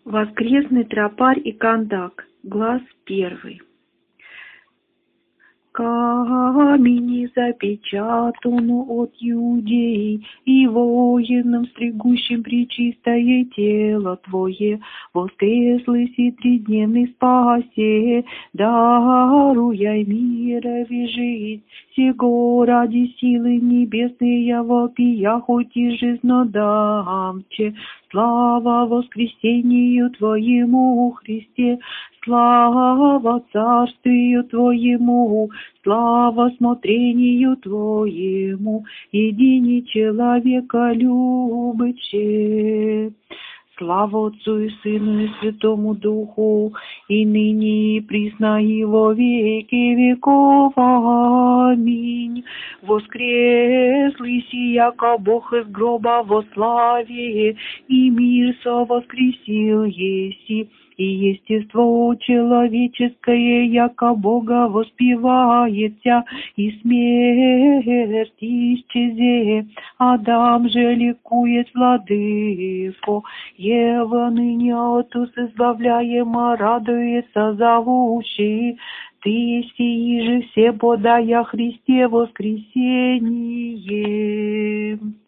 Воскресный тропарь и кондак. Глаз 1. Камень запечатан от Иудеи, и воинам, стригущим пречистое тело Твое, воскреслый и тридневный спасе, даруя мирови жизнь, сего ради силы небесные вопия, хоть и жизненно дамче. Слава воскресению Твоему, Христе, слава царствию Твоему, слава смотрению Твоему, едине человека любяще. Слава Отцу и Сыну и Святому Духу, и ныне и присно и во веки веков. Аминь. Воскреслый яко Бог из гроба во славе, и мир совоскресил еси, и естество человеческое, яко Бога воспевается, и смерть исчезе. Адам же ликует, владыко, Ева ныне от уз избавляема, радуется зовущий. Ты сии же все подая Христе воскресение.